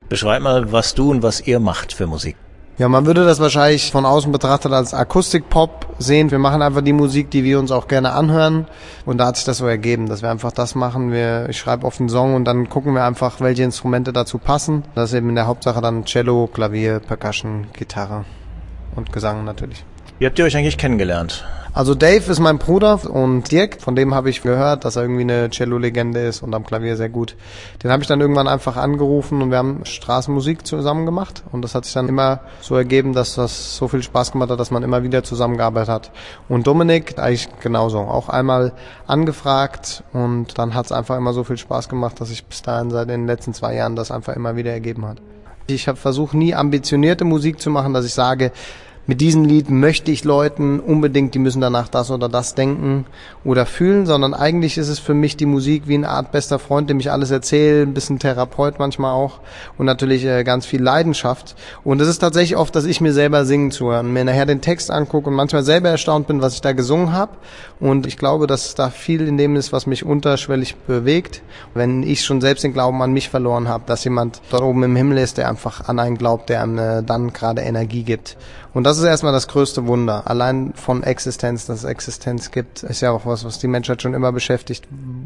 Beschreib mal, was du und was ihr macht für Musik. Ja, man würde das wahrscheinlich von außen betrachtet als Akustik-Pop sehen. Wir machen einfach die Musik, die wir uns auch gerne anhören. Und da hat sich das so ergeben, dass wir einfach das machen. Ich schreibe oft einen Song und dann gucken wir einfach, welche Instrumente dazu passen. Das ist eben in der Hauptsache dann Cello, Klavier, Percussion, Gitarre und Gesang natürlich. Wie habt ihr euch eigentlich kennengelernt? Also Dave ist mein Bruder und Dirk, von dem habe ich gehört, dass er irgendwie eine Cello-Legende ist und am Klavier sehr gut. Den habe ich dann irgendwann einfach angerufen und wir haben Straßenmusik zusammen gemacht und das hat sich dann immer so ergeben, dass das so viel Spaß gemacht hat, dass man immer wieder zusammengearbeitet hat. Und Dominik eigentlich genauso, auch einmal angefragt und dann hat es einfach immer so viel Spaß gemacht, dass sich bis dahin seit den letzten 2 Jahren das einfach immer wieder ergeben hat. Ich habe versucht, nie ambitionierte Musik zu machen, dass ich sage, mit diesem Lied möchte ich Leuten unbedingt, die müssen danach das oder das denken oder fühlen, sondern eigentlich ist es für mich die Musik wie eine Art bester Freund, dem ich alles erzähle, ein bisschen Therapeut manchmal auch und natürlich ganz viel Leidenschaft. Und es ist tatsächlich oft, dass ich mir selber singen zuhören, mir nachher den Text angucke und manchmal selber erstaunt bin, was ich da gesungen habe. Und ich glaube, dass da viel in dem ist, was mich unterschwellig bewegt. Wenn ich schon selbst den Glauben an mich verloren habe, dass jemand dort oben im Himmel ist, der einfach an einen glaubt, der einem dann gerade Energie gibt. Und das ist erstmal das größte Wunder. Allein von Existenz, dass es Existenz gibt, ist ja auch was die Menschheit schon immer beschäftigt.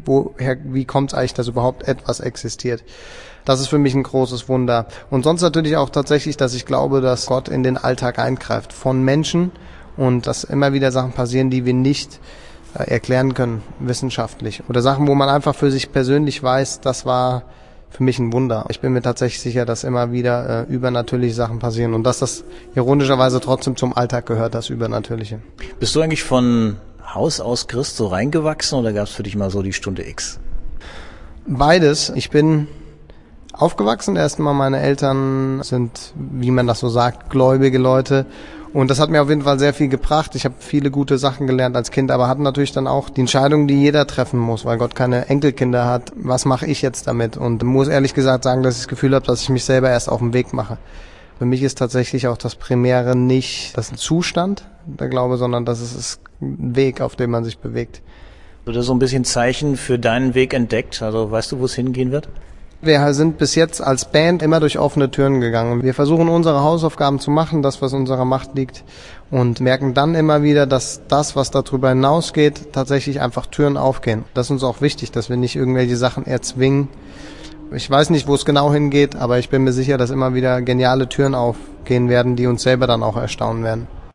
Wie kommt es eigentlich, dass überhaupt etwas existiert? Das ist für mich ein großes Wunder. Und sonst natürlich auch tatsächlich, dass ich glaube, dass Gott in den Alltag eingreift von Menschen und dass immer wieder Sachen passieren, die wir nicht erklären können, wissenschaftlich. Oder Sachen, wo man einfach für sich persönlich weiß, das war für mich ein Wunder. Ich bin mir tatsächlich sicher, dass immer wieder übernatürliche Sachen passieren und dass das ironischerweise trotzdem zum Alltag gehört, das Übernatürliche. Bist du eigentlich von Haus aus Christ so reingewachsen oder gab es für dich mal so die Stunde X? Beides. Ich bin aufgewachsen. Erstmal meine Eltern sind, wie man das so sagt, gläubige Leute. Und das hat mir auf jeden Fall sehr viel gebracht. Ich habe viele gute Sachen gelernt als Kind, aber hatte natürlich dann auch die Entscheidung, die jeder treffen muss, weil Gott keine Enkelkinder hat. Was mache ich jetzt damit? Und muss ehrlich gesagt sagen, dass ich das Gefühl habe, dass ich mich selber erst auf den Weg mache. Für mich ist tatsächlich auch das Primäre nicht das ein Zustand, der Glaube, sondern das ist ein Weg, auf dem man sich bewegt. Oder so ein bisschen Zeichen für deinen Weg entdeckt? Also weißt du, wo es hingehen wird? Wir sind bis jetzt als Band immer durch offene Türen gegangen. Wir versuchen unsere Hausaufgaben zu machen, das, was in unserer Macht liegt, und merken dann immer wieder, dass das, was darüber hinausgeht, tatsächlich einfach Türen aufgehen. Das ist uns auch wichtig, dass wir nicht irgendwelche Sachen erzwingen. Ich weiß nicht, wo es genau hingeht, aber ich bin mir sicher, dass immer wieder geniale Türen aufgehen werden, die uns selber dann auch erstaunen werden.